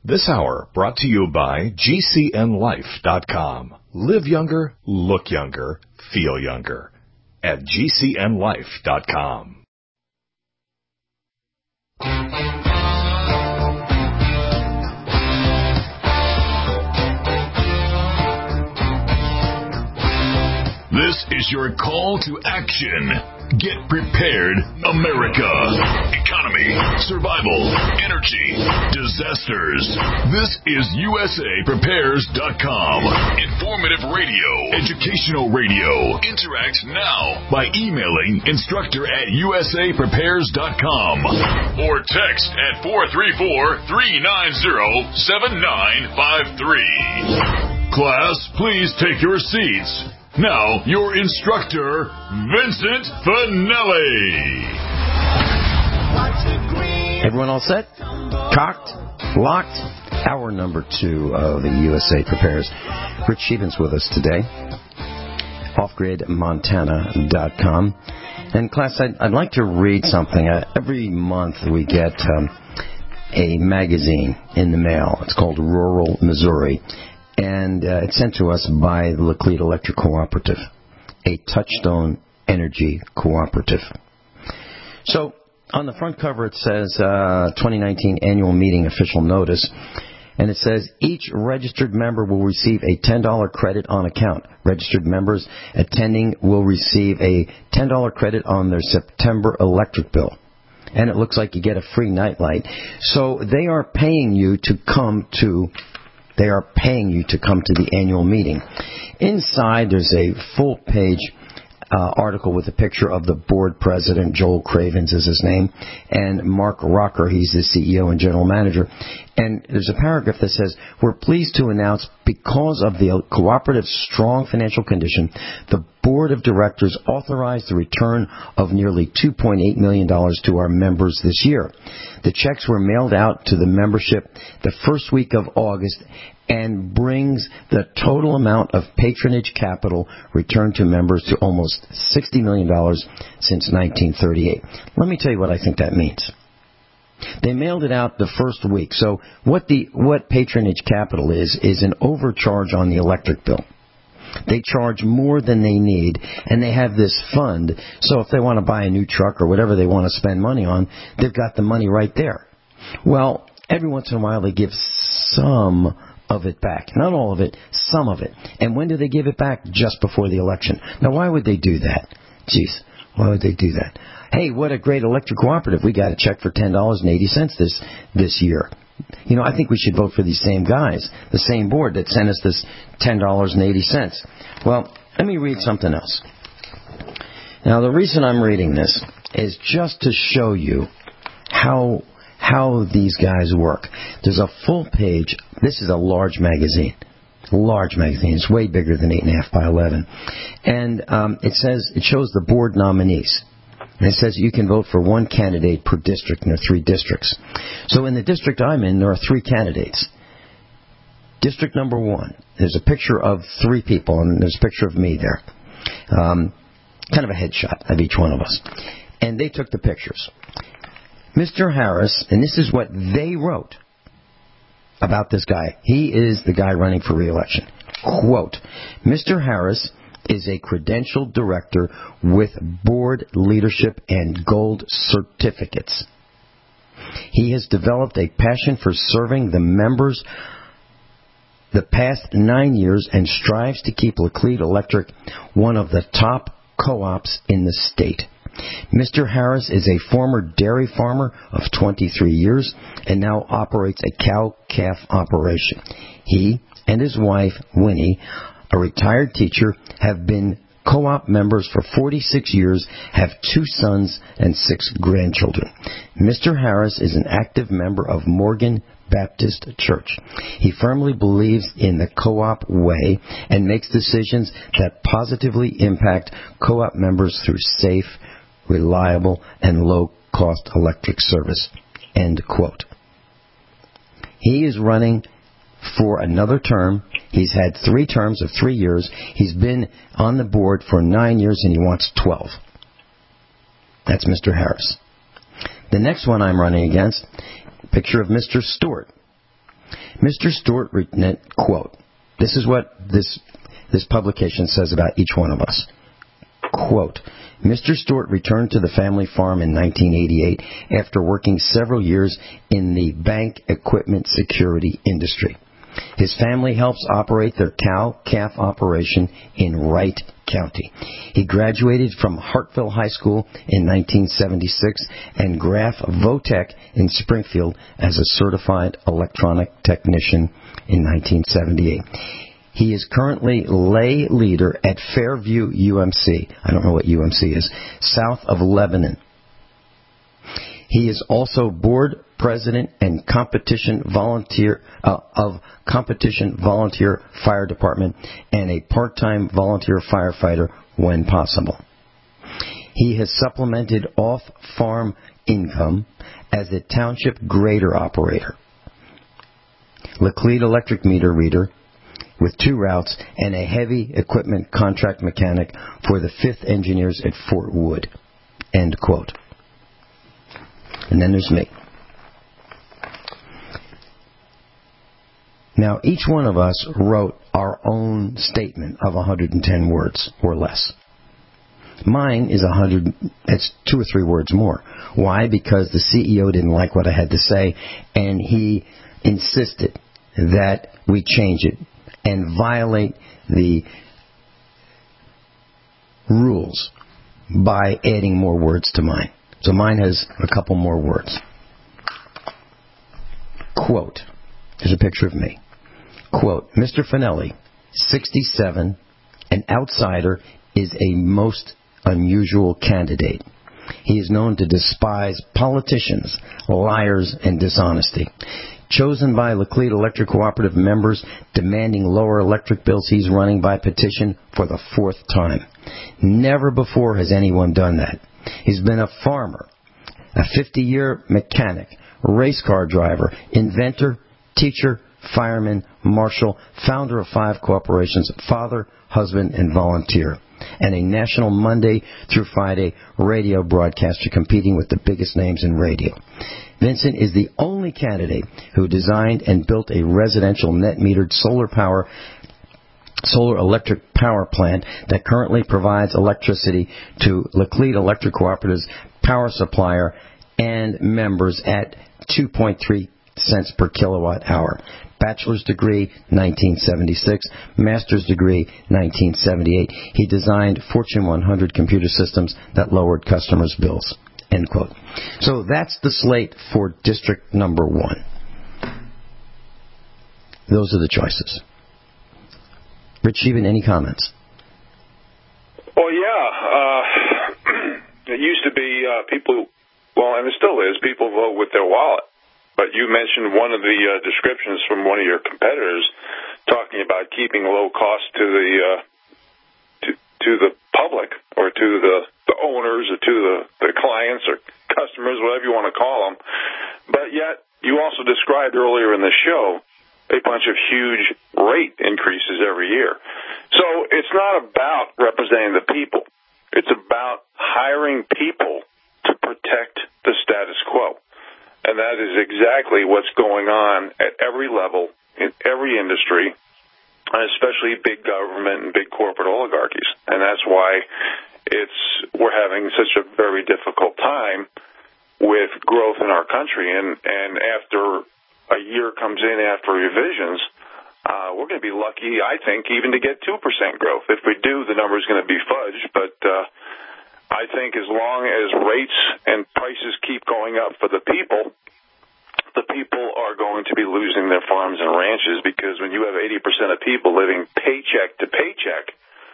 This hour brought to you by GCNLife.com. Live younger, look younger, feel younger at GCNLife.com. This is your call to action. Get prepared, America. Economy, survival, energy, disasters. This is USAPrepares.com. Informative radio, educational radio. Interact now by emailing instructor@USAPrepares.com or text at 434-390-7953. Class, please take your seats. Now, your instructor, Vincent Finelli. Everyone all set? Cocked? Locked? Hour number 2 of the USA Prepares. Rich Sheevens with us today. Offgridmontana.com. And class, I'd like to read something. Every month we get a magazine in the mail. It's called Rural Missouri. And it's sent to us by the Laclede Electric Cooperative, a Touchstone Energy Cooperative. So on the front cover it says 2019 Annual Meeting Official Notice, and it says each registered member will receive a $10 credit on account. Registered members attending will receive a $10 credit on their September electric bill. And it looks like you get a free nightlight. So they are paying you to come to the annual meeting. Inside, there's a full-page article with a picture of the board president. Joel Cravens is his name, and Mark Rocker, he's the CEO and general manager. And there's a paragraph that says, we're pleased to announce, because of the cooperative's strong financial condition, the board of directors authorized the return of nearly $2.8 million to our members this year. The checks were mailed out to the membership the first week of August and brings the total amount of patronage capital returned to members to almost $60 million since 1938. Let me tell you what I think that means. They mailed it out the first week. So what patronage capital is an overcharge on the electric bill. They charge more than they need, and they have this fund, so if they want to buy a new truck or whatever they want to spend money on, they've got the money right there. Well, every once in a while they give some of it back. Not all of it, some of it. And when do they give it back? Just before the election. Now, why would they do that? Jeez, why would they do that? Hey, what a great electric cooperative. We got a check for $10.80 this year. You know, I think we should vote for these same guys, the same board that sent us this $10.80. Well, let me read something else. Now, the reason I'm reading this is just to show you how these guys work. There's a full page. This is a large magazine. Large magazine. It's way bigger than 8.5 by 11. And it shows the board nominees. And it says you can vote for one candidate per district, and there are 3 districts. So in the district I'm in, there are 3 candidates. District number 1, there's a picture of 3 people, and there's a picture of me there. Kind of a headshot of each one of us. And they took the pictures. Mr. Harris, and this is what they wrote about this guy. He is the guy running for re-election. Quote, Mr. Harris is a credentialed director with board leadership and gold certificates. He has developed a passion for serving the members the past 9 years and strives to keep Laclede Electric one of the top co-ops in the state. Mr. Harris is a former dairy farmer of 23 years and now operates a cow-calf operation. He and his wife, Winnie, a retired teacher, have been co-op members for 46 years, have 2 sons and 6 grandchildren. Mr. Harris is an active member of Morgan Baptist Church. He firmly believes in the co-op way and makes decisions that positively impact co-op members through safe, reliable, and low-cost electric service. End quote. He is running for another term. He's had 3 terms of 3 years. He's been on the board for 9 years, and he wants 12. That's Mr. Harris. The next one I'm running against, picture of Mr. Stewart. Mr. Stewart, quote, this is what this publication says about each one of us. Quote, Mr. Stewart returned to the family farm in 1988 after working several years in the bank equipment security industry. His family helps operate their cow-calf operation in Wright County. He graduated from Hartville High School in 1976 and Graf Votech in Springfield as a certified electronic technician in 1978. He is currently lay leader at Fairview UMC. I don't know what UMC is. South of Lebanon. He is also board president and competition volunteer of Competition Volunteer Fire Department and a part-time volunteer firefighter when possible. He has supplemented off-farm income as a township grader operator, Laclede electric meter reader with 2 routes, and a heavy equipment contract mechanic for the 5th Engineers at Fort Wood. End quote. And then there's me. Now, each one of us wrote our own statement of 110 words or less. Mine is 100, it's 2 or 3 words more. Why? Because the CEO didn't like what I had to say, and he insisted that we change it and violate the rules by adding more words to mine. So mine has a couple more words. Quote, there's a picture of me. Quote, Mr. Finelli, 67, an outsider, is a most unusual candidate. He is known to despise politicians, liars, and dishonesty. Chosen by Laclede Electric Cooperative members demanding lower electric bills, he's running by petition for the 4th time. Never before has anyone done that. He's been a farmer, a 50-year mechanic, race car driver, inventor, teacher, fireman, marshal, founder of 5 corporations, father, husband, and volunteer, and a national Monday through Friday radio broadcaster competing with the biggest names in radio. Vincent is the only candidate who designed and built a residential net-metered solar electric power plant that currently provides electricity to Laclede Electric Cooperative's power supplier and members at 2.3 cents per kilowatt hour. Bachelor's degree, 1976. Master's degree, 1978. He designed Fortune 100 computer systems that lowered customers' bills. End quote. So that's the slate for District Number 1. Those are the choices. Rich Sheehan, any comments? Well, yeah. It used to be people, well, and it still is, people vote with their wallet. But you mentioned one of the descriptions from one of your competitors talking about keeping low cost to the public or to the owners or to the clients or customers, whatever you want to call them. But yet you also described earlier in the show a bunch of huge rate increases every year. So it's not about representing the people. It's about hiring people to protect the status quo. And that is exactly what's going on at every level, in every industry, and especially big government and big corporate oligarchies. And that's why we're having such a very difficult time with growth in our country. And after a year comes in after revisions, we're going to be lucky, I think, even to get 2% growth. If we do, the number is going to be fudged. But I think as long as rates and prices keep going up for the people are going to be losing their farms and ranches, because when you have 80% of people living paycheck to paycheck,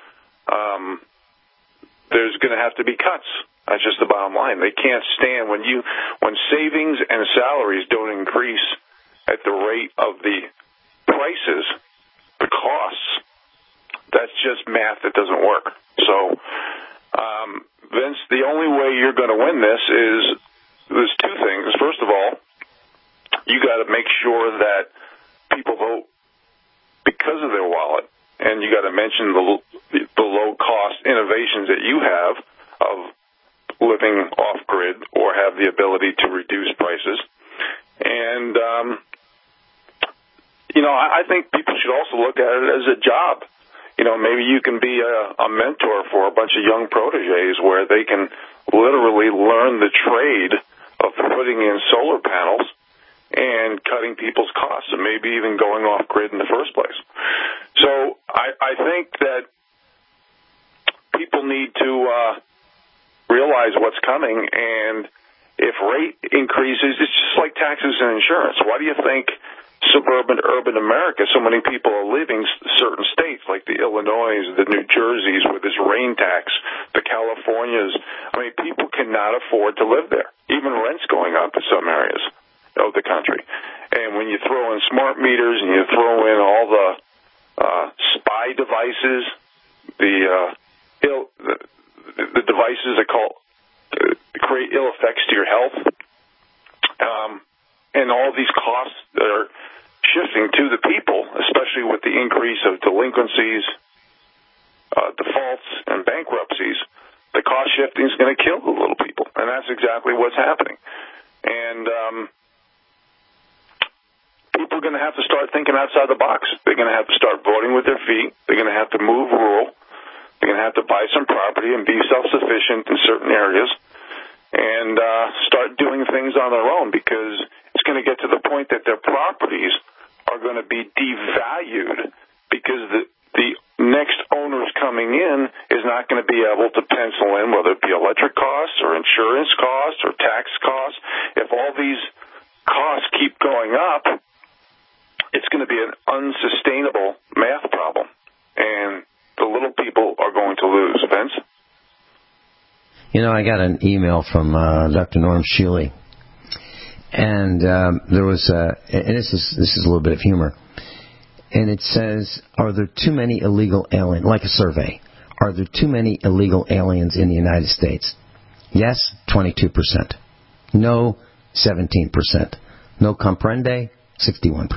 there's going to have to be cuts. That's just the bottom line. They can't stand when savings and salaries don't increase at the rate of the prices, the costs. That's just math that doesn't work. So, Vince, the only way you're going to win this is there's 2 things. First of all, you got to make sure that people vote because of their wallet, and you got to mention the low-cost innovations that you have of living off-grid or have the ability to reduce prices. And I think people should also look at it as a job. Maybe you can be a mentor for a bunch of young protégés where they can literally learn the trade of putting in solar panels and cutting people's costs and maybe even going off grid in the first place. So I think that people need to realize what's coming, and if rate increases, it's just like taxes and insurance. Why do you think suburban, urban America, so many people are leaving certain states like the Illinois, the New Jerseys with this rain tax, the Californias? I mean, people cannot afford to live there. Even rent's going up in some areas of the country. And when you throw in smart meters and you throw in all the spy devices, the devices that create ill effects to your health, and all these costs that are shifting to the people, especially with the increase of delinquencies, defaults, and bankruptcies, the cost shifting is going to kill the little people, and that's exactly what's happening. And people are going to have to start thinking outside the box. They're going to have to start voting with their feet. They're going to have to move rural. They're going to have to buy some property and be self-sufficient in certain areas and start doing things on their own, because it's going to get to the point that their properties are going to be devalued because the next owners coming in is not going to be able to pencil in, whether it be electric costs or insurance costs or tax costs. If all these costs keep going up, it's going to be an unsustainable math problem, and the little people are going to lose. Vince? I got an email from Dr. Norm Shealy, and there was, and this is a little bit of humor, and it says, are there too many illegal aliens, like a survey, are there too many illegal aliens in the United States? Yes, 22%. No, 17%. No comprende, 61%.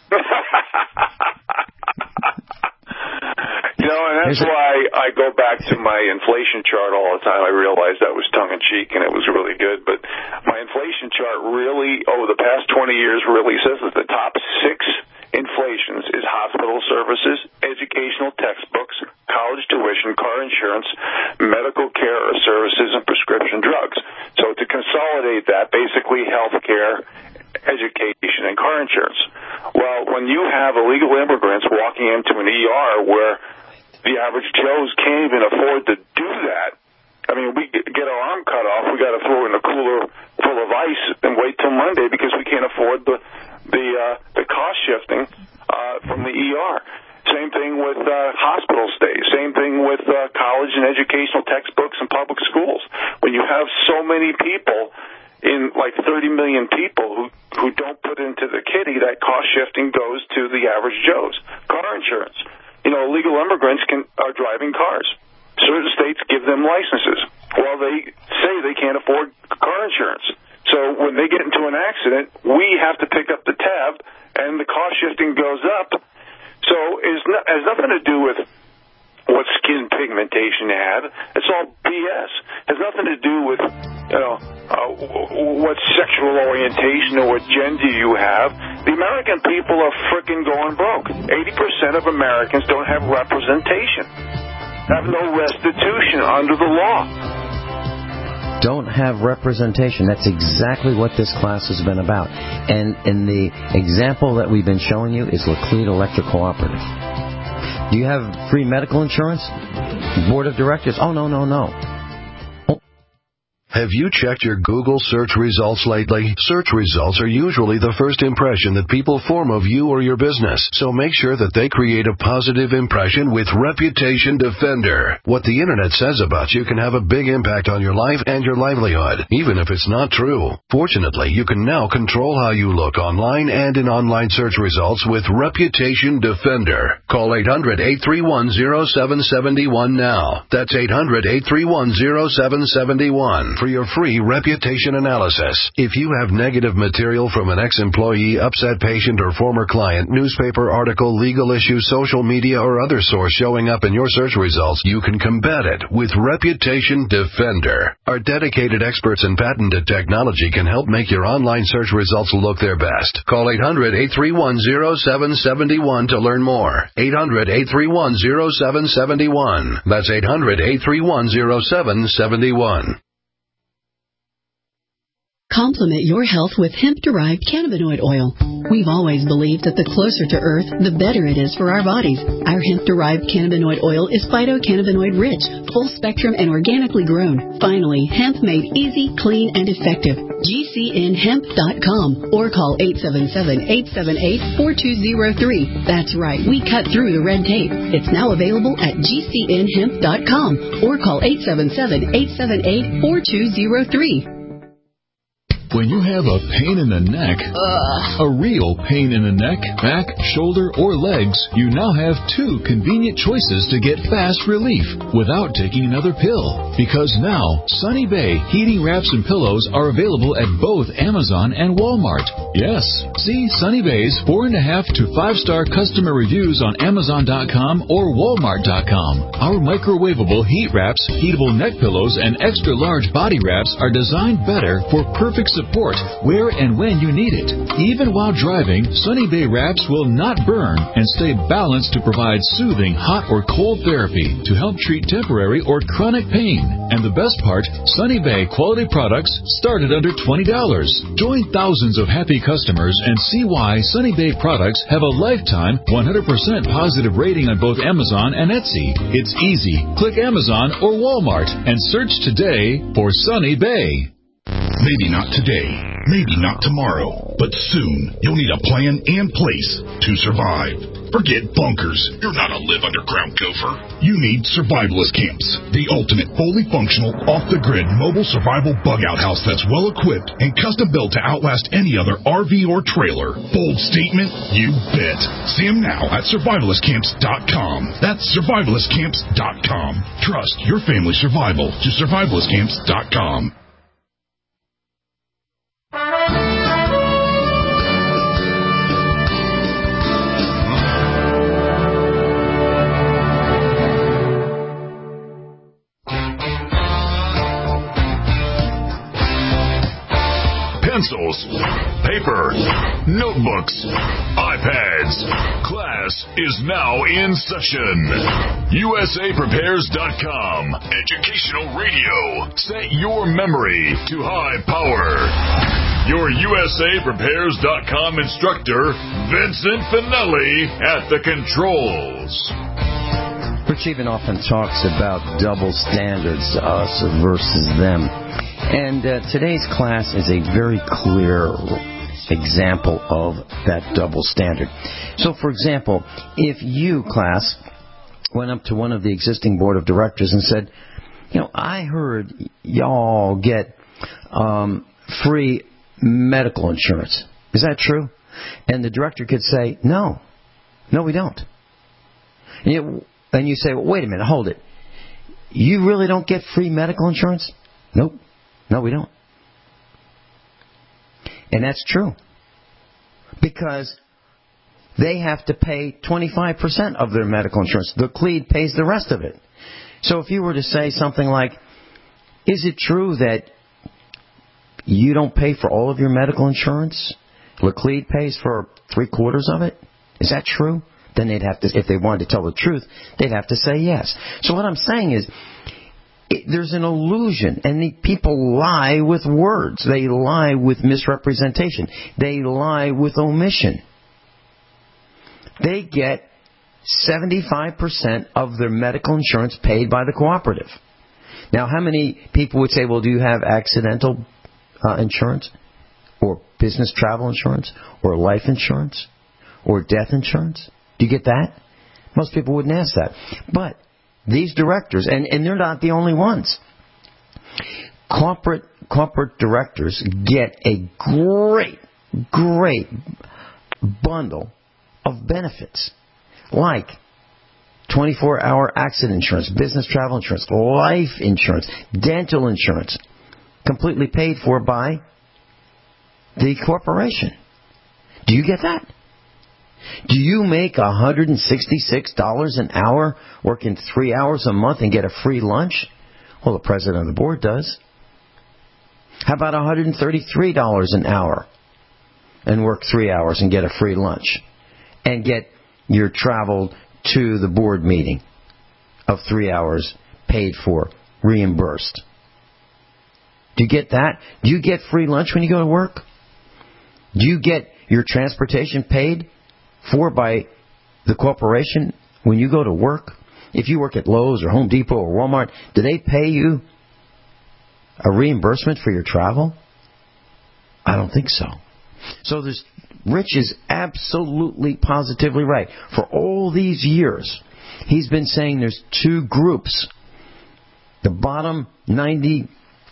And that's why I go back to my inflation chart all the time. I realized that was tongue-in-cheek, and it was really good. But my inflation chart really, over the past 20 years, really says that the top 6 inflations is hospital services, educational textbooks, college tuition, car insurance, medical care or services, and prescription drugs. So to consolidate that, basically health care, education, and car insurance. Well, when you have illegal immigrants walking into an ER where the average Joes can't even afford to do that. I mean, we get our arm cut off, we got to throw in a cooler full of ice and wait till Monday because we can't afford the cost shifting from the ER. Same thing with hospital stays. Same thing with college and educational textbooks and public schools. When you have so many people, in like 30 million people who don't put into the kitty, that cost shifting goes to the average Joes. Car insurance. Illegal immigrants are driving cars. Certain states give them licenses. Well, they say they can't afford car insurance. So when they get into an accident, we have to pick up the tab, and the cost shifting goes up. So it has nothing to do with what skin pigmentation you have. It's all BS. It has nothing to do with what sexual orientation or what gender you have. The American people are frickin' going broke. 80% of Americans don't have representation, have no restitution under the law. Don't have representation. That's exactly what this class has been about. And in the example that we've been showing you is Laclede Electric Cooperative. Do you have free medical insurance? Board of directors? Oh, no. Have you checked your Google search results lately? Search results are usually the first impression that people form of you or your business, so make sure that they create a positive impression with Reputation Defender. What the Internet says about you can have a big impact on your life and your livelihood, even if it's not true. Fortunately, you can now control how you look online and in online search results with Reputation Defender. Call 800-831-0771 now. That's 800-831-0771. for your free reputation analysis. If you have negative material from an ex-employee, upset patient, or former client, newspaper article, legal issue, social media, or other source showing up in your search results, you can combat it with Reputation Defender. Our dedicated experts in patented technology can help make your online search results look their best. Call 800-831-0771 to learn more. 800-831-0771. That's 800-831-0771. Complement your health with hemp-derived cannabinoid oil. We've always believed that the closer to Earth, the better it is for our bodies. Our hemp-derived cannabinoid oil is phytocannabinoid-rich, full-spectrum, and organically grown. Finally, hemp made easy, clean, and effective. GCNhemp.com or call 877-878-4203. That's right, we cut through the red tape. It's now available at GCNhemp.com or call 877-878-4203. When you have a pain in the neck, a real pain in the neck, back, shoulder, or legs, you now have two convenient choices to get fast relief without taking another pill. Because now, Sunny Bay heating wraps and pillows are available at both Amazon and Walmart. Yes, see Sunny Bay's 4.5 to 5-star customer reviews on Amazon.com or Walmart.com. Our microwavable heat wraps, heatable neck pillows, and extra large body wraps are designed better for perfect support where and when you need it. Even while driving, Sunny Bay wraps will not burn and stay balanced to provide soothing hot or cold therapy to help treat temporary or chronic pain. And the best part, Sunny Bay quality products start at under $20. Join thousands of happy customers and see why Sunny Bay products have a lifetime 100% positive rating on both Amazon and Etsy. It's easy. Click Amazon or Walmart and search today for Sunny Bay. Maybe not today, maybe not tomorrow, but soon you'll need a plan and place to survive. Forget bunkers. You're not a live underground gopher. You need Survivalist Camps, the ultimate fully functional, off-the-grid mobile survival bug-out house that's well-equipped and custom-built to outlast any other RV or trailer. Bold statement? You bet. See them now at survivalistcamps.com. That's survivalistcamps.com. Trust your family's survival to survivalistcamps.com. Pencils, paper, notebooks, iPads. Class is now in session. USAPrepares.com. Educational radio. Set your memory to high power. Your USAPrepares.com instructor, Vincent Finelli, at the controls. Rich even often talks about double standards, us versus them. And today's class is a very clear example of that double standard. So, for example, if you, class, went up to one of the existing board of directors and said, you know, I heard y'all get free medical insurance. Is that true? And the director could say, no, we don't. And you say, well, wait a minute, hold it. You really don't get free medical insurance? Nope. No, we don't. And that's true. Because they have to pay 25% of their medical insurance. The CLEAD pays the rest of it. So if you were to say something like, is it true that you don't pay for all of your medical insurance? LeClead pays for 3/4 of it? Is that true? Then they'd have to, if they wanted to tell the truth, they'd have to say yes. So what I'm saying is, there's an illusion, and the people lie with words. They lie with misrepresentation. They lie with omission. They get 75% of their medical insurance paid by the cooperative. Now, how many people would say, well, do you have accidental insurance, or business travel insurance, or life insurance, or death insurance? Do you get that? Most people wouldn't ask that. But these directors, and they're not the only ones, corporate directors get a great bundle of benefits, like 24-hour accident insurance, business travel insurance, life insurance, dental insurance, completely paid for by the corporation. Do you get that? Do you make $166 an hour working 3 hours a month and get a free lunch? Well, the president of the board does. How about $133 an hour and work 3 hours and get a free lunch and get your travel to the board meeting of 3 hours paid for, reimbursed? Do you get that? Do you get free lunch when you go to work? Do you get your transportation paid for by the corporation when you go to work? If you work at Lowe's or Home Depot or Walmart, do they pay you a reimbursement for your travel? I don't think so. So Rich is absolutely positively right. For all these years, he's been saying there's two groups. The bottom 93%,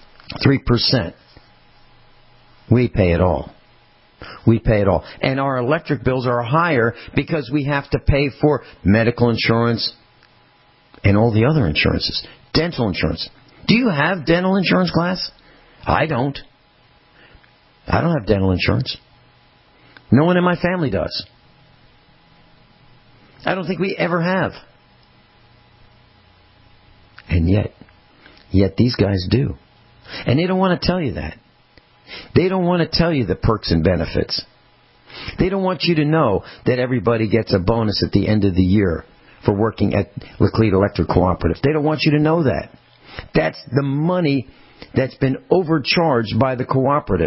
we pay it all. We pay it all. And our electric bills are higher because we have to pay for medical insurance and all the other insurances. Dental insurance. Do you have dental insurance, class? I don't. I don't have dental insurance. No one in my family does. I don't think we ever have. And yet these guys do. And they don't want to tell you that. They don't want to tell you the perks and benefits. They don't want you to know that everybody gets a bonus at the end of the year for working at Laclede Electric Cooperative. They don't want you to know that. That's the money that's been overcharged by the cooperative.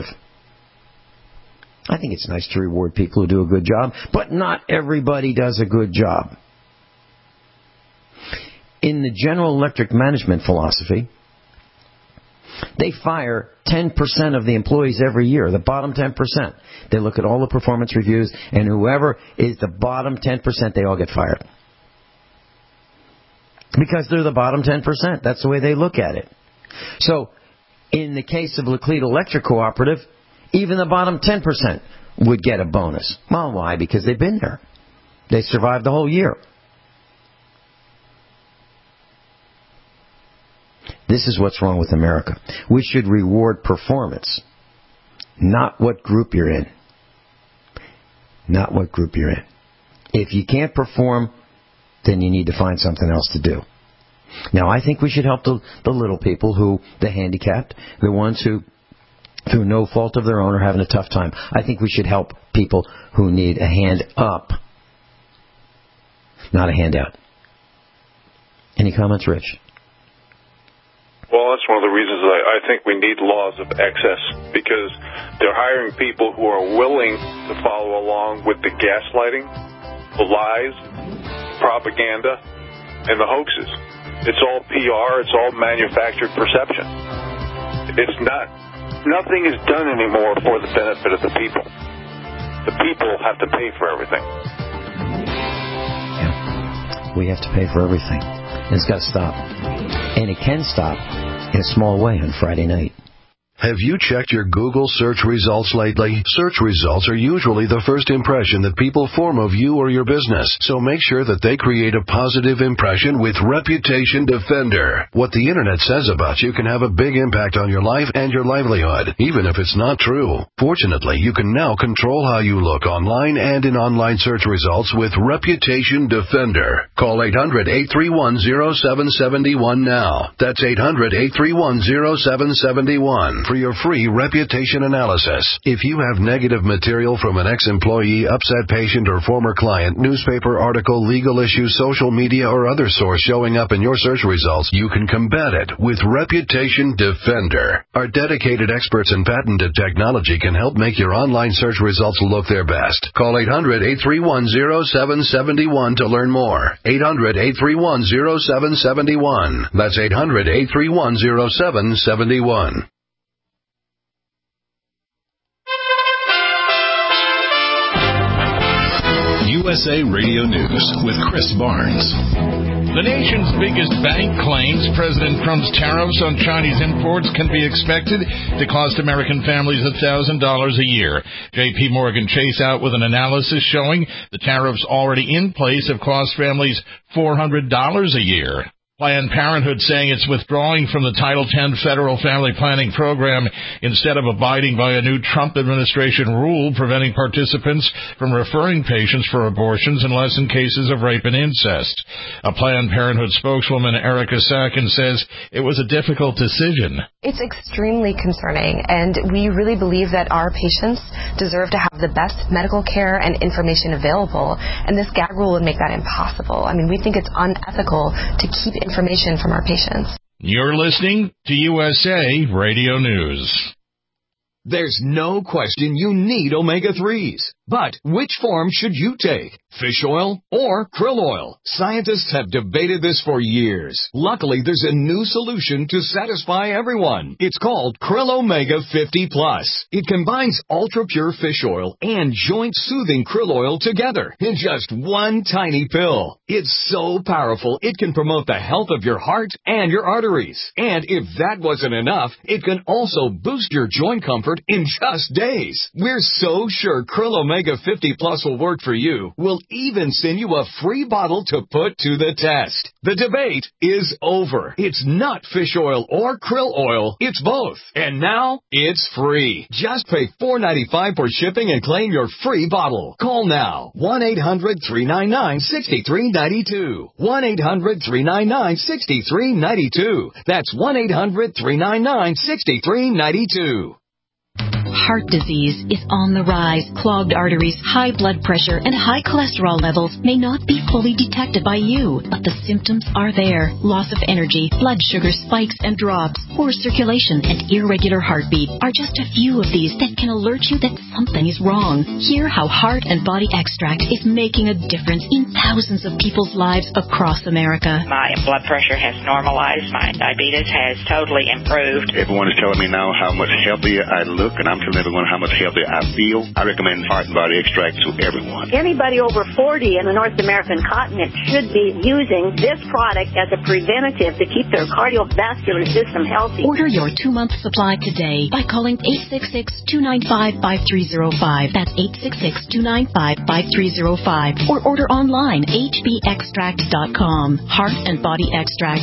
I think it's nice to reward people who do a good job, but not everybody does a good job. In the General Electric management philosophy, they fire 10% of the employees every year, the bottom 10%. They look at all the performance reviews, and whoever is the bottom 10%, they all get fired. Because they're the bottom 10%. That's the way they look at it. So, in the case of Laclede Electric Cooperative, even the bottom 10% would get a bonus. Well, why? Because they've been there. They survived the whole year. This is what's wrong with America. We should reward performance, not what group you're in. Not what group you're in. If you can't perform, then you need to find something else to do. Now, I think we should help the little people, the handicapped, the ones who, through no fault of their own, are having a tough time. I think we should help people who need a hand up, not a handout. Any comments, Rich? Well, that's one of the reasons I think we need laws of excess, because they're hiring people who are willing to follow along with the gaslighting, the lies, propaganda, and the hoaxes. It's all PR. It's all manufactured perception. It's not. Nothing is done anymore for the benefit of the people. The people have to pay for everything. Yeah. We have to pay for everything. And it's got to stop. And it can stop in a small way on Friday night. Have you checked your Google search results lately? Search results are usually the first impression that people form of you or your business, so make sure that they create a positive impression with Reputation Defender. What the Internet says about you can have a big impact on your life and your livelihood, even if it's not true. Fortunately, you can now control how you look online and in online search results with Reputation Defender. Call 800-831-0771 now. That's 800-831-0771. For your free reputation analysis. If you have negative material from an ex-employee, upset patient, or former client, newspaper article, legal issue, social media, or other source showing up in your search results, you can combat it with Reputation Defender. Our dedicated experts in patented technology can help make your online search results look their best. Call 800-831-0771 to learn more. 800-831-0771. That's 800-831-0771. USA Radio News with Chris Barnes. The nation's biggest bank claims President Trump's tariffs on Chinese imports can be expected to cost American families $1,000 a year. J.P. Morgan Chase out with an analysis showing the tariffs already in place have cost families $400 a year. Planned Parenthood saying it's withdrawing from the Title X federal family planning program instead of abiding by a new Trump administration rule preventing participants from referring patients for abortions unless in cases of rape and incest. A Planned Parenthood spokeswoman, Erica Sakin, says it was a difficult decision. It's extremely concerning, and we really believe that our patients deserve to have the best medical care and information available, and this gag rule would make that impossible. I mean, we think it's unethical to keep information from our patients. You're listening to USA Radio News. There's no question you need omega-3s. But which form should you take? Fish oil or krill oil? Scientists have debated this for years. Luckily, there's a new solution to satisfy everyone. It's called Krill Omega 50 Plus. It combines ultra-pure fish oil and joint-soothing krill oil together in just one tiny pill. It's so powerful, it can promote the health of your heart and your arteries. And if that wasn't enough, it can also boost your joint comfort in just days. We're so sure Krill Omega 50 Plus will work for you. We'll even send you a free bottle to put to the test. The debate is over. It's not fish oil or krill oil. It's both. And now it's free. Just pay $4.95 for shipping and claim your free bottle. Call now. 1-800-399-6392. 1-800-399-6392. That's 1-800-399-6392. Heart disease is on the rise. Clogged arteries, high blood pressure, and high cholesterol levels may not be fully detected by you, but the symptoms are there. Loss of energy, blood sugar spikes and drops, poor circulation, and irregular heartbeat are just a few of these that can alert you that something is wrong. Hear how Heart and Body Extract is making a difference in thousands of people's lives across America. My blood pressure has normalized. My diabetes has totally improved. Everyone is telling me now how much healthier I look, and I'm telling everyone how much healthier I feel. I recommend Heart and Body Extract to everyone. Anybody over 40 in the North American continent should be using this product as a preventative to keep their cardiovascular system healthy. Order your 2-month supply today by calling 866-295-5305. That's 866-295-5305. Or order online, hbextract.com. Heart and Body Extract,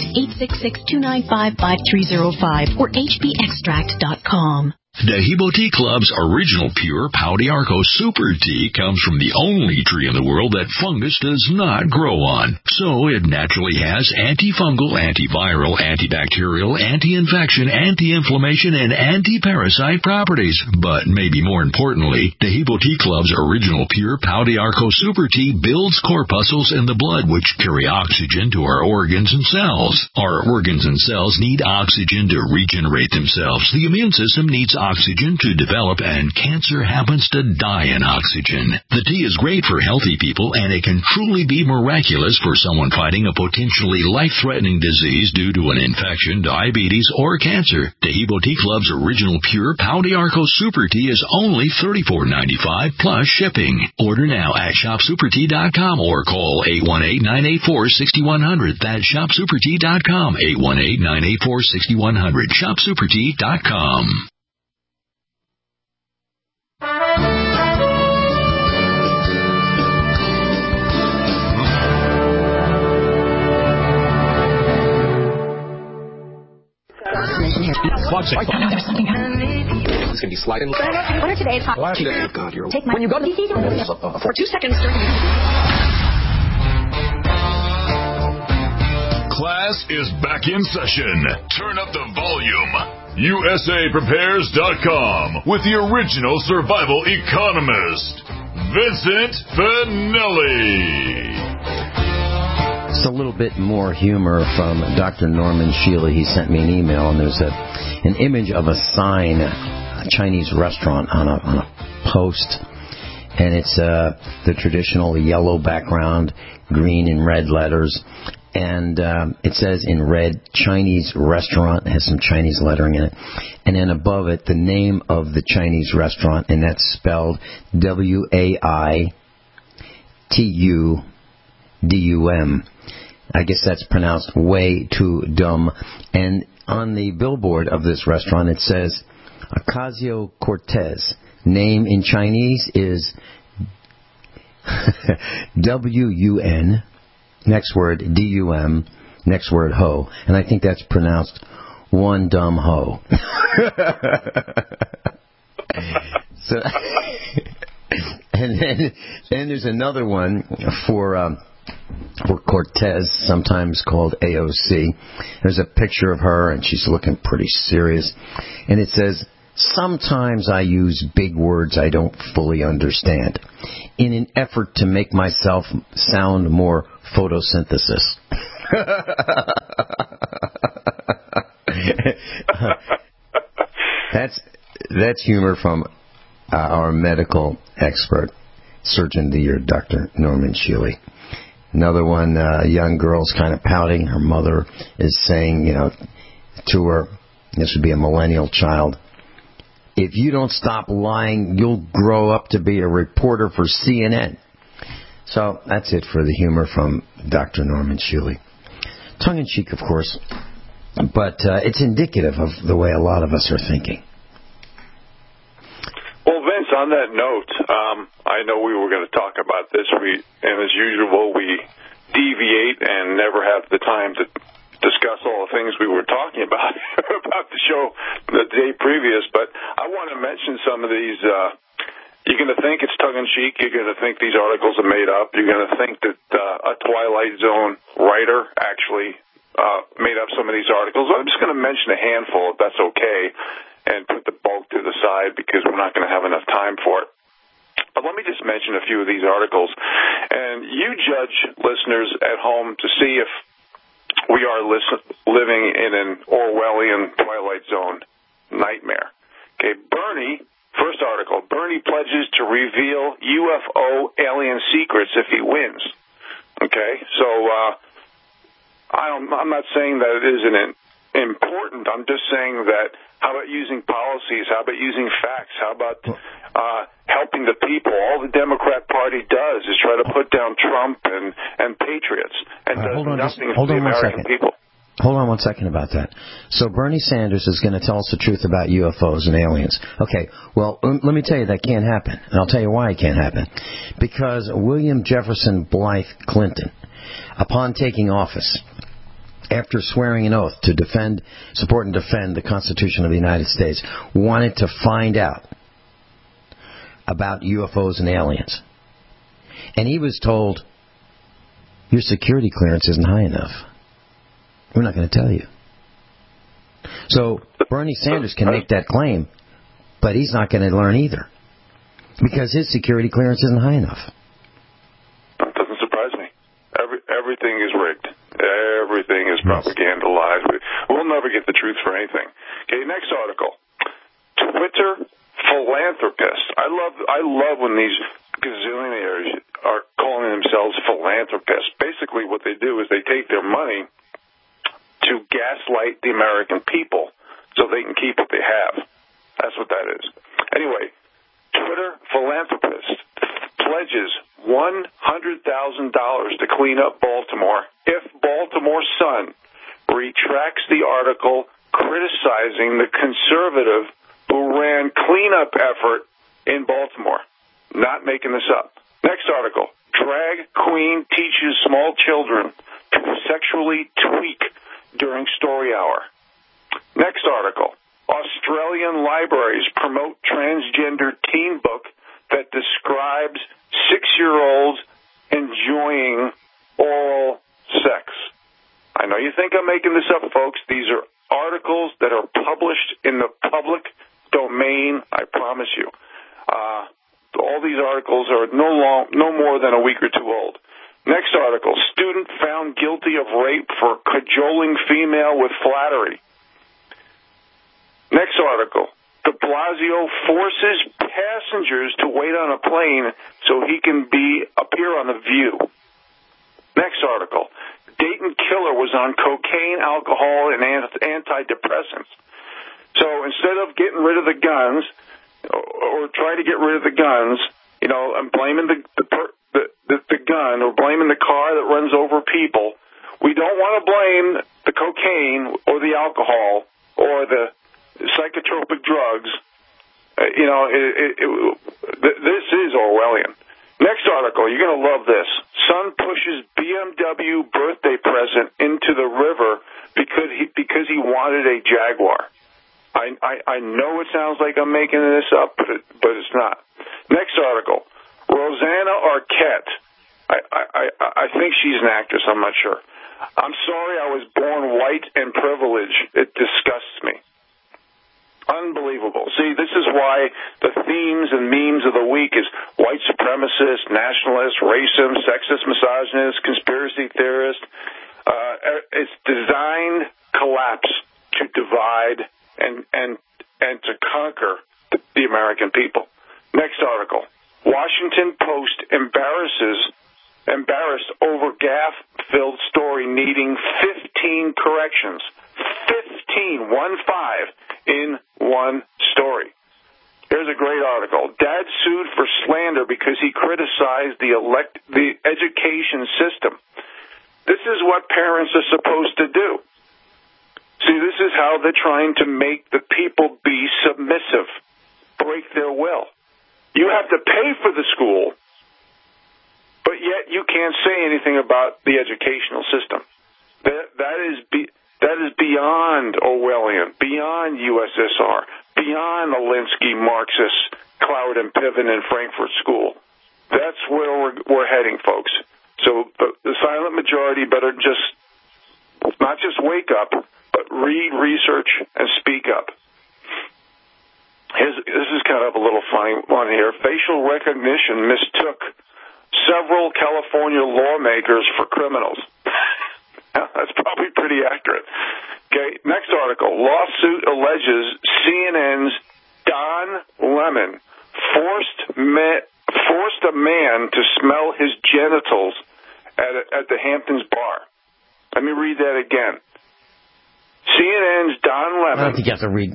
866-295-5305 or hbextract.com. Dehibo Tea Club's original pure Pau d'Arco Super Tea comes from the only tree in the world that fungus does not grow on. So it naturally has antifungal, antiviral, antibacterial, anti-infection, anti-inflammation, and anti-parasite properties. But maybe more importantly, Dehibo Tea Club's original pure Pau d'Arco Super Tea builds corpuscles in the blood which carry oxygen to our organs and cells. Our organs and cells need oxygen to regenerate themselves. The immune system needs oxygen to develop, and cancer happens to die in oxygen. The tea is great for healthy people, and it can truly be miraculous for someone fighting a potentially life-threatening disease due to an infection, diabetes, or cancer. Dehibo Tea Club's original pure Pau d'Arco Super Tea is only $34.95 plus shipping. Order now at shopsupertea.com or call 818-984-6100. That's shopsupertea.com, 818-984-6100, shopsupertea.com. It's going to be sliding. What are today's hot? Oh, God, you're... Take my... When you go to for 2 seconds during... Class is back in session. Turn up the volume. USAPrepares.com with the original survival economist, Vincent Finelli. Just a little bit more humor from Dr. Norman Shealy. He sent me an email, and there's an image of a sign, a Chinese restaurant on a post, and it's the traditional yellow background, green and red letters. And it says in red, Chinese restaurant. It has some Chinese lettering in it. And then above it, the name of the Chinese restaurant, and that's spelled W-A-I-T-U-D-U-M. I guess that's pronounced way too dumb. And on the billboard of this restaurant, it says Ocasio-Cortez. Name in Chinese is W-U-N. Next word, D-U-M, next word ho, and I think that's pronounced one dumb ho. So, and then there's another one for Cortez, sometimes called AOC. There's a picture of her, and she's looking pretty serious. And it says, sometimes I use big words I don't fully understand in an effort to make myself sound more photosynthesis. That's humor from our medical expert, Surgeon of the Year, Dr. Norman Shealy. Another one, a young girl's kind of pouting. Her mother is saying, to her, this would be a millennial child, if you don't stop lying, you'll grow up to be a reporter for CNN. So that's it for the humor from Dr. Norman Shealy. Tongue-in-cheek, of course, but it's indicative of the way a lot of us are thinking. Well, Vince, on that note, I know we were going to talk about this, and as usual, we deviate and never have the time to discuss all the things we were talking about about the show the day previous, but I want to mention some of these. You're going to think it's tongue-in-cheek. You're going to think these articles are made up. You're going to think that a Twilight Zone writer actually made up some of these articles. I'm just going to mention a handful, if that's okay, and put the bulk to the side because we're not going to have enough time for it. But let me just mention a few of these articles. And you judge, listeners at home, to see if we are living in an Orwellian Twilight Zone nightmare. Okay, Bernie, first article, Bernie pledges to reveal UFO alien secrets if he wins. Okay, so I'm not saying that it isn't important. I'm just saying that how about using policies? How about using facts? How about helping the people? All the Democrat Party does is try to put down Trump and patriots and does nothing for the American people. Hold on one second about that. So Bernie Sanders is going to tell us the truth about UFOs and aliens. Okay, well, let me tell you that can't happen. And I'll tell you why it can't happen. Because William Jefferson Blythe Clinton, upon taking office, after swearing an oath to support and defend the Constitution of the United States, wanted to find out about UFOs and aliens. And he was told, your security clearance isn't high enough. We're not going to tell you. So Bernie Sanders can make that claim, but he's not going to learn either, because his security clearance isn't high enough. That doesn't surprise me. Everything is rigged. Everything is propagandalized. We'll never get the truth for anything. Okay, next article. Twitter philanthropists. I love when these gazillionaires are calling themselves philanthropists. Basically what they do is they take their money to gaslight the American people so they can keep what they have. That's what that is. Anyway, Twitter philanthropist pledges $100,000 to clean up Baltimore if Baltimore Sun retracts the article criticizing the conservative who ran cleanup effort in Baltimore. Not making this up. Next article. Drag queen teaches small children to sexually tweak during story hour. Next article. Australian libraries promote transgender teen book that describes 6-year-olds enjoying oral sex. I know you think I'm making this up, folks. These are articles that are published in the public domain, I promise you. All these articles are no more than a week or two old. Next article, student found guilty of rape for cajoling female with flattery. Next article, de Blasio forces passengers to wait on a plane so he can appear on The View. Next article, Dayton killer was on cocaine, alcohol, and antidepressants. So instead of getting rid of the guns, or try to get rid of the guns, and blaming the gun or blaming the car that runs over people, we don't want to blame the cocaine or the alcohol or the psychotropic drugs. This is Orwellian. Next article, you're going to love this. Son pushes BMW birthday present into into the river because he wanted a Jaguar. I know it sounds like I'm making this up, but it's not. Next article. Rosanna Arquette. I think she's an actress. I'm not sure. I'm sorry I was born white and privileged. It disgusts me. Unbelievable. See, this is why the themes and memes of the week is white supremacist, nationalist, racist, sexist, misogynist, conspiracy theorist. It's designed collapse to divide and to conquer the American people. Next article. Washington Post embarrassed over gaffe-filled story needing 15 corrections. 15 in one story. Here's a great article. Dad sued for slander because he criticized the education system. This is what parents are supposed to do. See, this is how they're trying to make the people be submissive, break their will. You have to pay for the school, but yet you can't say anything about the educational system. That is beyond Orwellian, beyond USSR, beyond the Alinsky Marxist Cloud and Piven and Frankfurt School. That's where we're heading, folks. So the silent majority better not just wake up, but read, research, and speak up. This is kind of a little funny one here. Facial recognition mistook several California lawmakers for criminals. That's probably pretty accurate. Okay, next article. Lawsuit alleges CNN's Don Lemon forced a man to smell his genitals at the Hamptons bar. Let me read that again. CNN's Don Lemon. I don't think you have to read.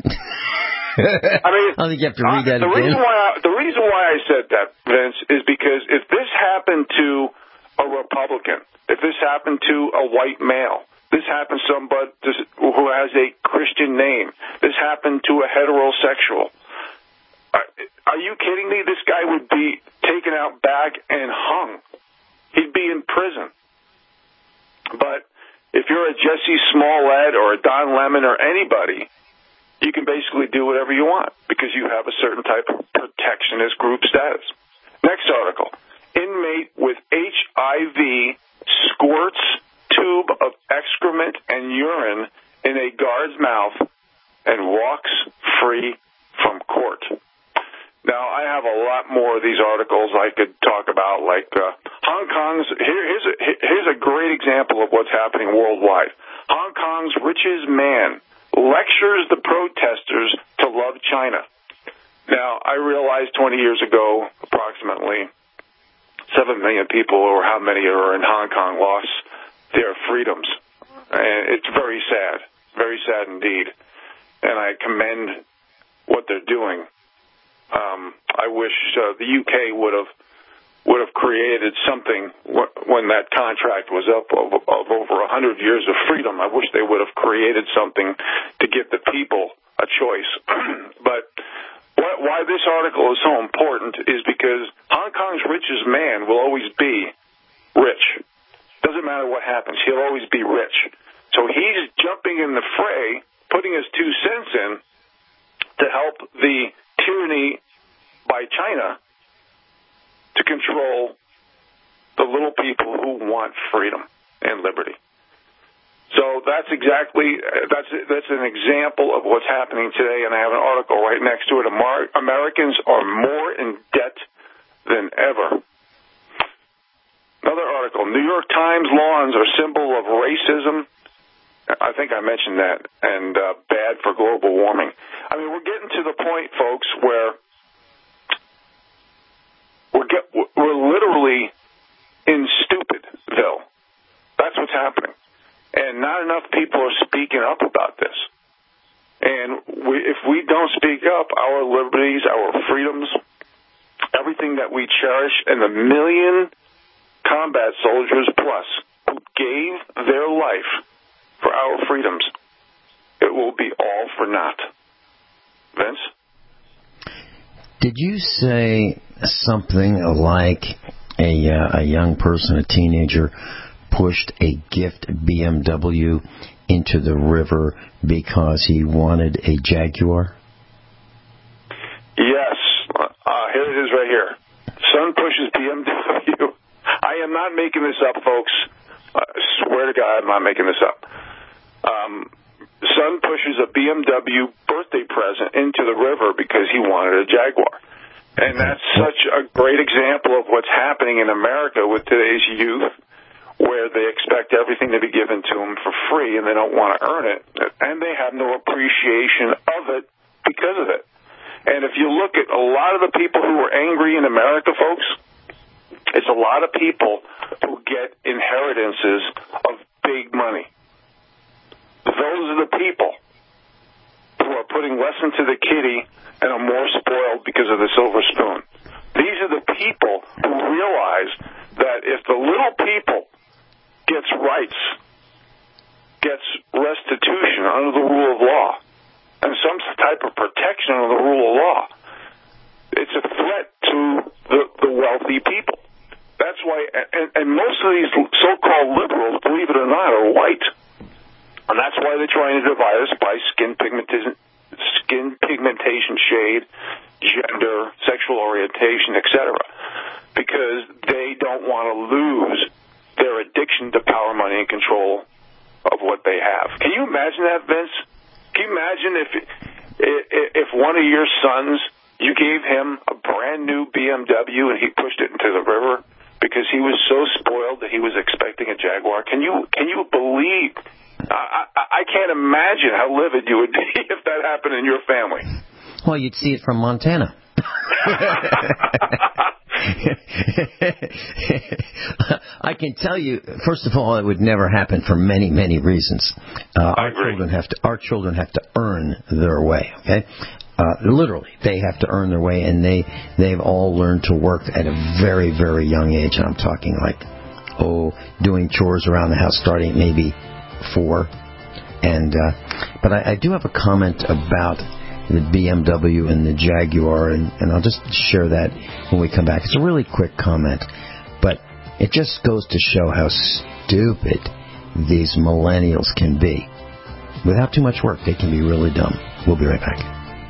I don't think you have to read that again. The reason why I said that, Vince, is because if this happened to a Republican, if this happened to a white male, this happened to somebody who has a Christian name, this happened to a heterosexual, are you kidding me? This guy would be taken out back and hung. He'd be in prison. But if you're a Jesse Smollett or a Don Lemon or anybody, you can basically do whatever you want because you have a certain type of protectionist group status. Next article. Inmate with HIV squirts tube of excrement and urine in a guard's mouth and walks free from court. Now, I have a lot more of these articles I could talk about, like Hong Kong's. Here's a great example of what's happening worldwide. Hong Kong's richest man lectures the protesters to love China. Now, I realized 20 years ago, approximately 7 million people, or how many are in Hong Kong, lost their freedoms. And it's very sad indeed. And I commend what they're doing. I wish the UK would have created something when that contract was up of over 100 years of freedom. I wish they would have created something to give the people a choice. But why this article is so important is because Hong Kong's richest man will always be rich. Doesn't matter what happens. He'll always be rich. So he's jumping in the fray, putting his 2 cents in to help the tyranny by China to control the little people who want freedom and liberty. So that's an example of what's happening today, and I have an article right next to it. Americans are more in debt than ever. Another article, New York Times lawns are symbol of racism. I think I mentioned that, and bad for global warming. I mean, we're getting to the point, folks, where we're literally in Stupidville. That's what's happening. And not enough people are speaking up about this. And if we don't speak up, our liberties, our freedoms, everything that we cherish, and the million combat soldiers plus who gave their life for our freedoms, it will be all for naught. Vince? Did you say something like a young person, a teenager, pushed a gift BMW into the river because he wanted a Jaguar? Yes. Here it is right here. Son pushes BMW. I am not making this up, folks. I swear to God, I'm not making this up. Son pushes a BMW birthday present into the river because he wanted a Jaguar. And that's such a great example of what's happening in America with today's youth, where they expect everything to be given to them for free and they don't want to earn it. And they have no appreciation of it because of it. And if you look at a lot of the people who are angry in America, folks, it's a lot of people who get inheritances of big money. Those are the people who are putting less into the kitty and are more spoiled because of the silver spoon. These are the people who realize that if the little people gets rights, gets restitution under the rule of law, and some type of protection under the rule of law, it's a threat to the wealthy people. That's why, and most of these so-called liberals, believe it or not, are white. And that's why they're trying to divide us by skin pigmentation, shade, gender, sexual orientation, etc. Because they don't want to lose their addiction to power, money, and control of what they have. Can you imagine that, Vince? Can you imagine if one of your sons, you gave him a brand new BMW and he pushed it into the river because he was so spoiled that he was expecting a Jaguar? Can you believe? I can't imagine how livid you would be if that happened in your family. Well, you'd see it from Montana. I can tell you, first of all, it would never happen for many, many reasons. Our children have to earn their way. Okay, literally, they have to earn their way, and they've all learned to work at a very, very young age. And I'm talking like, doing chores around the house starting at maybe 4. And but I do have a comment about the BMW and the Jaguar, and I'll just share that when we come back. It's a really quick comment, but it just goes to show how stupid these millennials can be. Without too much work, they can be really dumb. We'll be right back.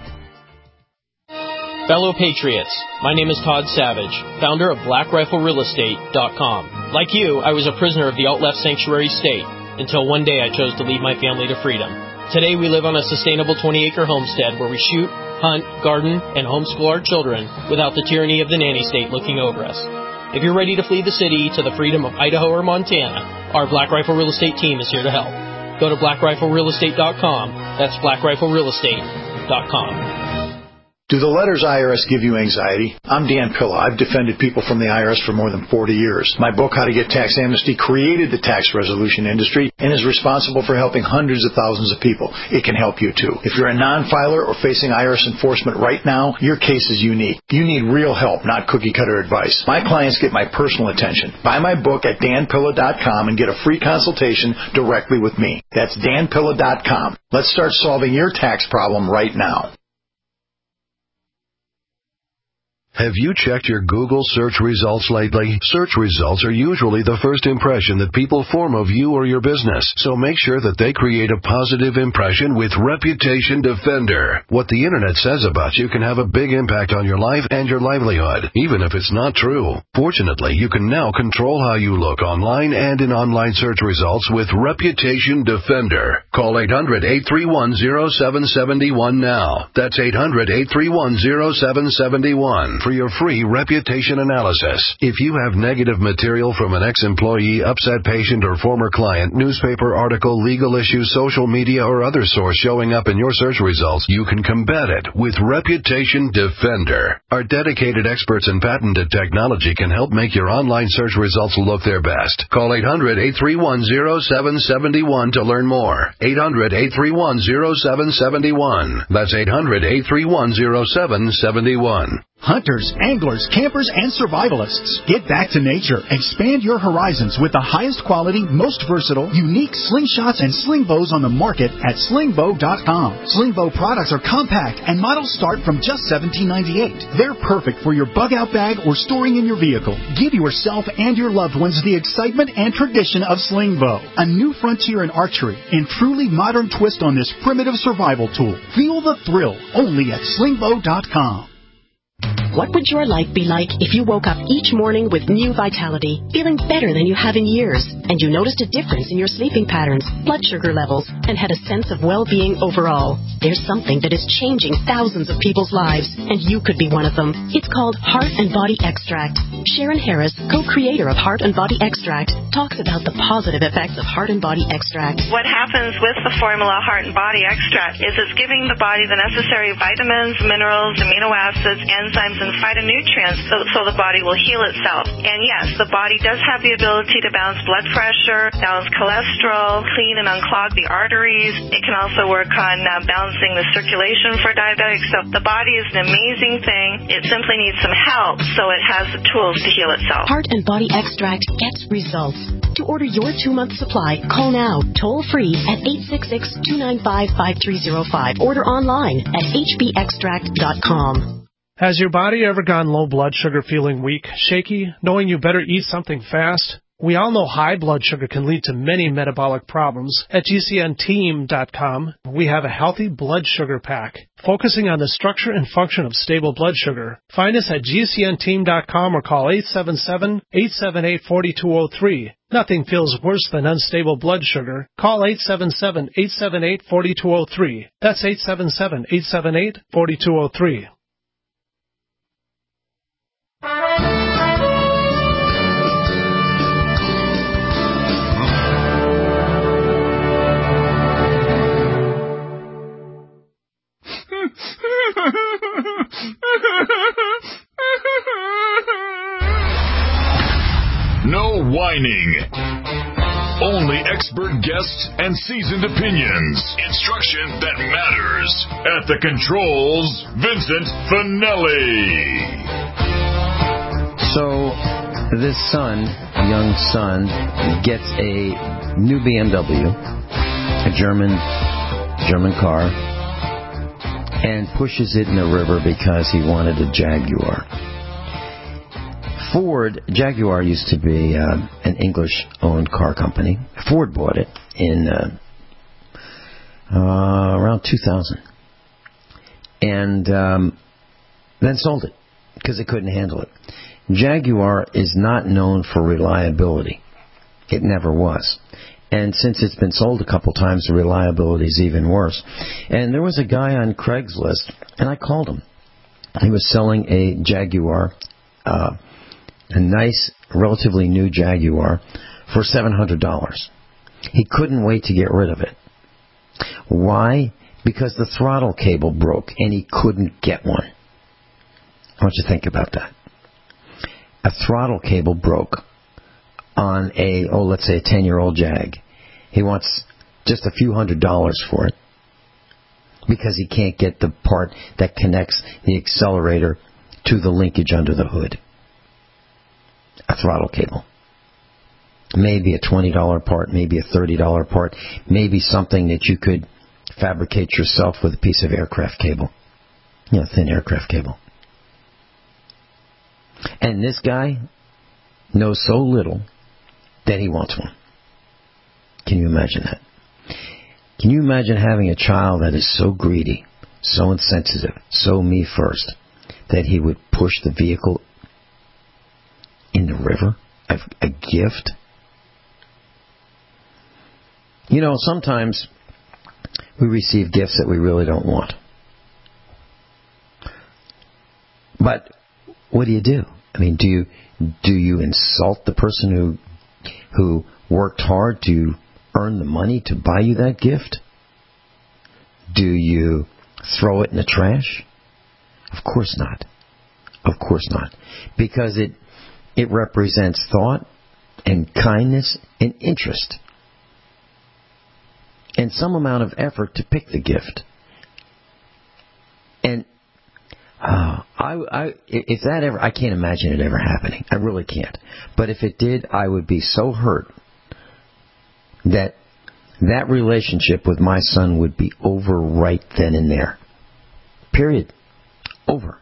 Fellow Patriots, my name is Todd Savage, founder of BlackRifleRealEstate.com. Like you, I was a prisoner of the alt-left sanctuary state until one day I chose to lead my family to freedom. Today we live on a sustainable 20-acre homestead where we shoot, hunt, garden, and homeschool our children without the tyranny of the nanny state looking over us. If you're ready to flee the city to the freedom of Idaho or Montana, our Black Rifle Real Estate team is here to help. Go to BlackRifleRealEstate.com. That's BlackRifleRealEstate.com. Do the letters IRS give you anxiety? I'm Dan Pilla. I've defended people from the IRS for more than 40 years. My book, How to Get Tax Amnesty, created the tax resolution industry and is responsible for helping hundreds of thousands of people. It can help you, too. If you're a non-filer or facing IRS enforcement right now, your case is unique. You need real help, not cookie-cutter advice. My clients get my personal attention. Buy my book at danpilla.com and get a free consultation directly with me. That's danpilla.com. Let's start solving your tax problem right now. Have you checked your Google search results lately? Search results are usually the first impression that people form of you or your business, so make sure that they create a positive impression with Reputation Defender. What the Internet says about you can have a big impact on your life and your livelihood, even if it's not true. Fortunately, you can now control how you look online and in online search results with Reputation Defender. Call 800-831-0771 now. That's 800-831-0771. For your free reputation analysis. If you have negative material from an ex-employee, upset patient, or former client, newspaper article, legal issue, social media, or other source showing up in your search results, you can combat it with Reputation Defender. Our dedicated experts in patented technology can help make your online search results look their best. Call 800-831-0771 to learn more. 800-831-0771. That's 800-831-0771. Hunters, anglers, campers, and survivalists, get back to nature. Expand your horizons with the highest quality, most versatile, unique slingshots and sling bows on the market at slingbow.com. Slingbow products are compact and models start from just $17.98. They're perfect for your bug-out bag or storing in your vehicle. Give yourself and your loved ones the excitement and tradition of Slingbow, a new frontier in archery and truly modern twist on this primitive survival tool. Feel the thrill only at slingbow.com. What would your life be like if you woke up each morning with new vitality, feeling better than you have in years, and you noticed a difference in your sleeping patterns, blood sugar levels, and had a sense of well-being overall? There's something that is changing thousands of people's lives, and you could be one of them. It's called Heart and Body Extract. Sharon Harris, co-creator of Heart and Body Extract, talks about the positive effects of Heart and Body Extract. What happens with the formula Heart and Body Extract is it's giving the body the necessary vitamins, minerals, amino acids, enzymes, and phytonutrients so the body will heal itself. And yes, the body does have the ability to balance blood pressure, balance cholesterol, clean and unclog the arteries. It can also work on balancing the circulation for diabetics. So the body is an amazing thing. It simply needs some help so it has the tools to heal itself. Heart and Body Extract gets results. To order your 2-month supply, call now, toll free at 866-295-5305. Order online at hbextract.com. Has your body ever gone low blood sugar, feeling weak, shaky, knowing you better eat something fast? We all know high blood sugar can lead to many metabolic problems. At GCNteam.com, we have a healthy blood sugar pack, focusing on the structure and function of stable blood sugar. Find us at GCNteam.com or call 877-878-4203. Nothing feels worse than unstable blood sugar. Call 877-878-4203. That's 877-878-4203. No whining. Only expert guests and seasoned opinions. Instruction that matters. At the controls, Vincent Finelli. So, this young son, gets a new BMW, a German car, and pushes it in the river because he wanted a Jaguar. Jaguar used to be an English-owned car company. Ford bought it in around 2000. And then sold it because they couldn't handle it. Jaguar is not known for reliability. It never was. And since it's been sold a couple times, the reliability is even worse. And there was a guy on Craigslist, and I called him. He was selling a Jaguar, a nice, relatively new Jaguar, for $700. He couldn't wait to get rid of it. Why? Because the throttle cable broke, and he couldn't get one. I want you to think about that. A throttle cable broke on let's say a 10-year-old Jag. He wants just a few $100s for it because he can't get the part that connects the accelerator to the linkage under the hood. A throttle cable. Maybe a $20 part, maybe a $30 part, maybe something that you could fabricate yourself with a piece of aircraft cable. Thin aircraft cable. And this guy knows so little that he wants one. Can you imagine that? Can you imagine having a child that is so greedy, so insensitive, so me first, that he would push the vehicle in the river? A gift? Sometimes we receive gifts that we really don't want. But what do you do? I mean, do you insult the person who worked hard to earn the money to buy you that gift? Do you throw it in the trash? Of course not. Of course not. Because it represents thought and kindness and interest. And some amount of effort to pick the gift. And If that ever, I can't imagine it ever happening. I really can't. But if it did, I would be so hurt that relationship with my son would be over right then and there. Period. Over.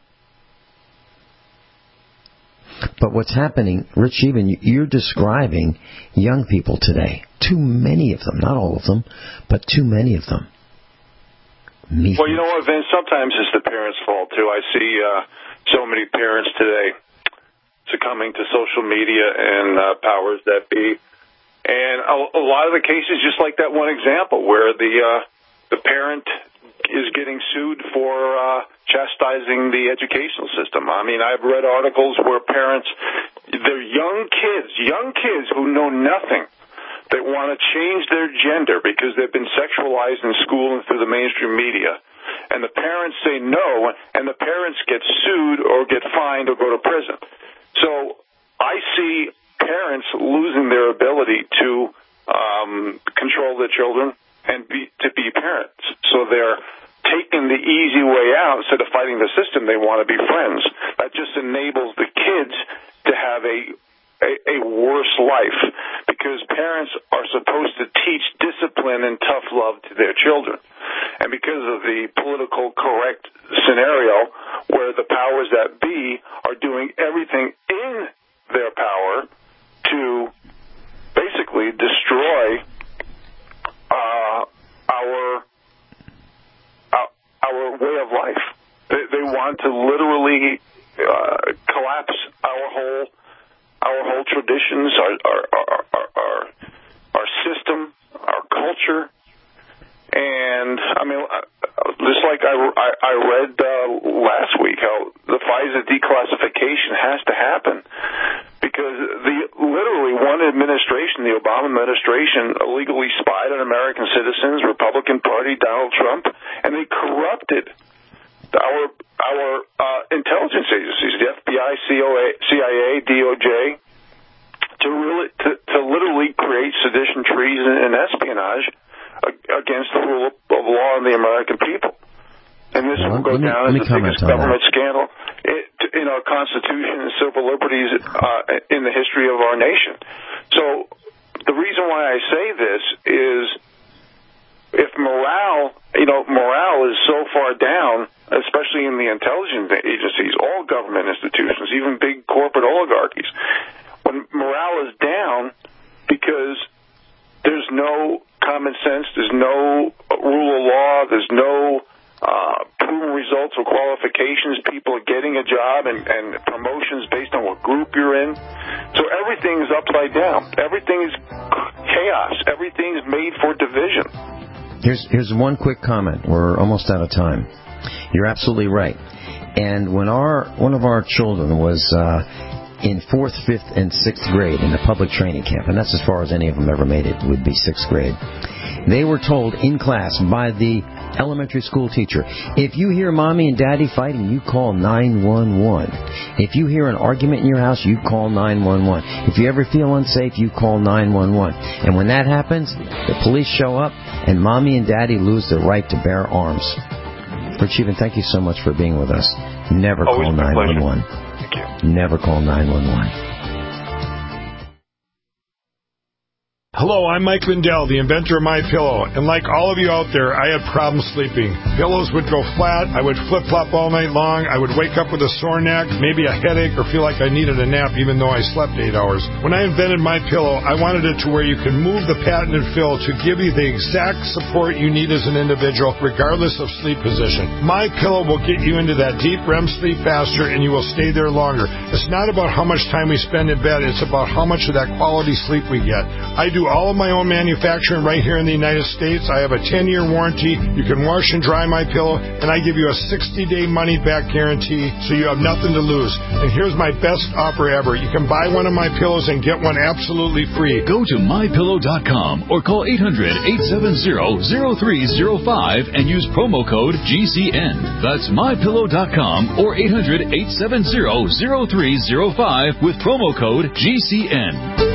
But what's happening, Rich, even you're describing young people today. Too many of them, not all of them, but too many of them. Well, you know what, Vince? Sometimes it's the parents' fault, too. I see so many parents today succumbing to social media and powers that be. And a lot of the cases, just like that one example, where the parent is getting sued for chastising the educational system. I mean, I've read articles where parents, they're young kids who know nothing. They want to change their gender because they've been sexualized in school and through the mainstream media. And the parents say no, and the parents get sued or get fined or go to prison. So I see parents losing their ability to control their children and to be parents. So they're taking the easy way out instead of fighting the system. They want to be friends. That just enables the kids to have a worse life, because parents are supposed to teach discipline and tough love to their children. And because of the political correct scenario where the powers that be are doing everything in their power to basically destroy our way of life. They want to literally collapse our whole traditions, our system, our culture. And I mean, just like I read last week, how the FISA declassification has to happen because literally one administration, the Obama administration, illegally spied on American citizens, Republican Party, Donald Trump, and they corrupted our intelligence agencies, the FBI, CIA, DOJ, to literally create sedition, treason, and espionage against the rule of law and the American people. And this will go down as the biggest government scandal in our Constitution and civil liberties in the history of our nation. So the reason why I say this is if morale is so far down, especially in the intelligence agencies, all government institutions, even big corporate oligarchies, when morale is down because there's no common sense, there's no rule of law, there's no proven results or qualifications, people are getting a job and promotions based on what group you're in. So everything's upside down. Everything's chaos. Everything's made for division. Here's one quick comment. We're almost out of time. You're absolutely right. And when one of our children was in 4th, 5th, and 6th grade in a public training camp, and that's as far as any of them ever made it, would be 6th grade, they were told in class by the elementary school teacher, if you hear mommy and daddy fighting, you call 911. If you hear an argument in your house, you call 911. If you ever feel unsafe, you call 911. And when that happens, the police show up, and mommy and daddy lose their right to bear arms. Rich Even, thank you so much for being with us. Never call 911. Thank you. Never call 911. Hello, I'm Mike Lindell, the inventor of MyPillow, and like all of you out there, I had problems sleeping. Pillows would go flat, I would flip-flop all night long, I would wake up with a sore neck, maybe a headache, or feel like I needed a nap even though I slept 8 hours. When I invented MyPillow, I wanted it to where you can move the patented fill to give you the exact support you need as an individual, regardless of sleep position. MyPillow will get you into that deep REM sleep faster, and you will stay there longer. It's not about how much time we spend in bed, it's about how much of that quality sleep we get. I do all of my own manufacturing right here in the United States. I have a 10-year warranty. You can wash and dry MyPillow, and I give you a 60-day money-back guarantee, so you have nothing to lose. And here's my best offer ever. You can buy one of my pillows and get one absolutely free. Go to MyPillow.com or call 800-870-0305 and use promo code GCN. That's MyPillow.com or 800-870-0305 with promo code GCN.